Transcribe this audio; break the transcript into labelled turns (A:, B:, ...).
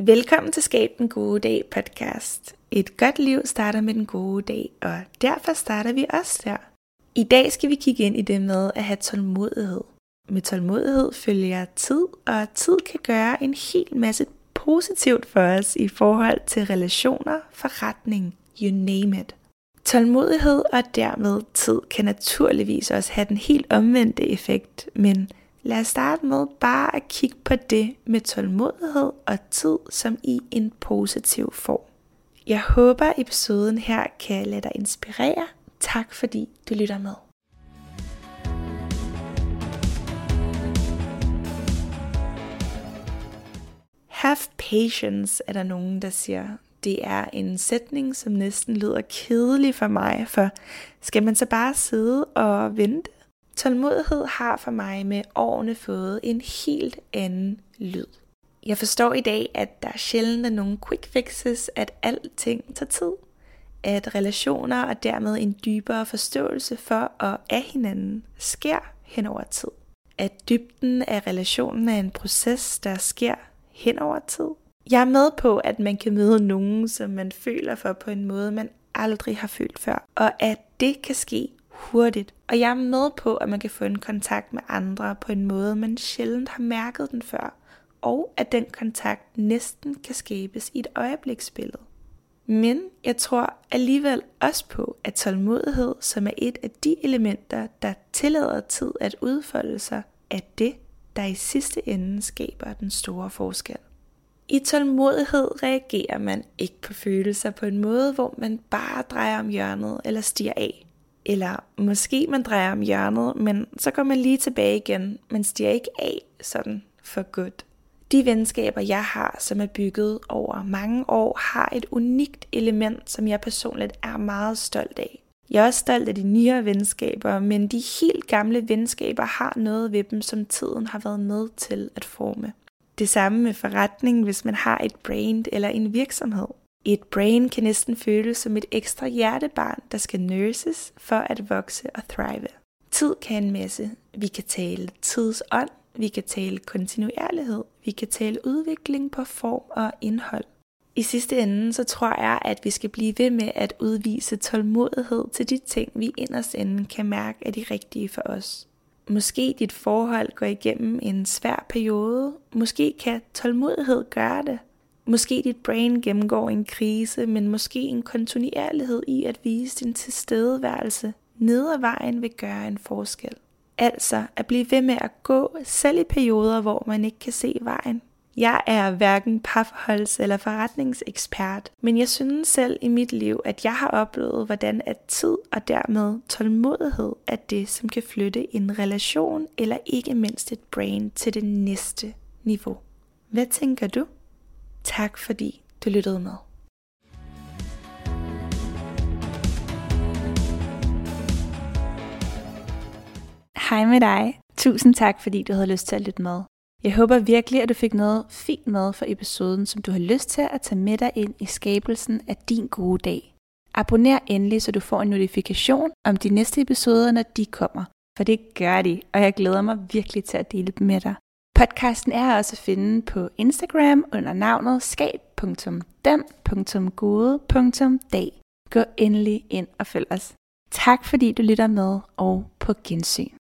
A: Velkommen til Skab den gode dag podcast. Et godt liv starter med den gode dag, og derfor starter vi også der. I dag skal vi kigge ind i det med at have tålmodighed. Med tålmodighed følger tid, og tid kan gøre en hel masse positivt for os i forhold til relationer, forretning, you name it. Tålmodighed og dermed tid kan naturligvis også have den helt omvendte effekt, men lad os starte med bare at kigge på det med tålmodighed og tid som i en positiv form. Jeg håber episoden her kan lade dig inspirere. Tak fordi du lytter med. Have patience er der nogen der siger. Det er en sætning som næsten lyder kedelig for mig, for skal man så bare sidde og vente? Tålmodighed har for mig med årene fået en helt anden lyd. Jeg forstår i dag, at der sjældent er nogen quick fixes, at alting tager tid. At relationer og dermed en dybere forståelse for og af hinanden sker hen over tid. At dybden af relationen er en proces, der sker hen over tid. Jeg er med på, at man kan møde nogen, som man føler for på en måde, man aldrig har følt før. Og at det kan ske hurtigt. Og jeg er med på, at man kan få en kontakt med andre på en måde, man sjældent har mærket den før. Og at den kontakt næsten kan skabes i et øjebliksbillede. Men jeg tror alligevel også på, at tålmodighed, som er et af de elementer, der tillader tid at udfolde sig, er det, der i sidste ende skaber den store forskel. I tålmodighed reagerer man ikke på følelser på en måde, hvor man bare drejer om hjørnet eller stiger af. Eller måske man drejer om hjørnet, men så går man lige tilbage igen, men stiger ikke af sådan for godt. De venskaber, jeg har, som er bygget over mange år, har et unikt element, som jeg personligt er meget stolt af. Jeg er også stolt af de nyere venskaber, men de helt gamle venskaber har noget ved dem, som tiden har været med til at forme. Det samme med forretning, hvis man har et brand eller en virksomhed. Et brain kan næsten føles som et ekstra hjertebarn, der skal nurses for at vokse og thrive. Tid kan en masse. Vi kan tale tidsånd, vi kan tale kontinuerlighed, vi kan tale udvikling på form og indhold. I sidste ende så tror jeg, at vi skal blive ved med at udvise tålmodighed til de ting, vi inderst inde kan mærke er de rigtige for os. Måske dit forhold går igennem en svær periode, måske kan tålmodighed gøre det. Måske dit brain gennemgår en krise, men måske en kontinuerlighed i at vise din tilstedeværelse ned ad vejen vil gøre en forskel. Altså at blive ved med at gå, selv i perioder, hvor man ikke kan se vejen. Jeg er hverken parforholds- eller forretningsekspert, men jeg synes selv i mit liv, at jeg har oplevet, hvordan at tid og dermed tålmodighed er det, som kan flytte en relation eller ikke mindst et brain til det næste niveau. Hvad tænker du? Tak fordi du lyttede med. Hej med dig. Tusind tak fordi du havde lyst til at lytte med. Jeg håber virkelig, at du fik noget fint med for episoden, som du har lyst til at tage med dig ind i skabelsen af din gode dag. Abonner endelig, så du får en notifikation om de næste episoder, når de kommer. For det gør de, og jeg glæder mig virkelig til at dele dem med dig. Podcasten er også at finde på Instagram under navnet skab.den.gode.dag. Gå endelig ind og følg os. Tak fordi du lytter med, og på gensyn.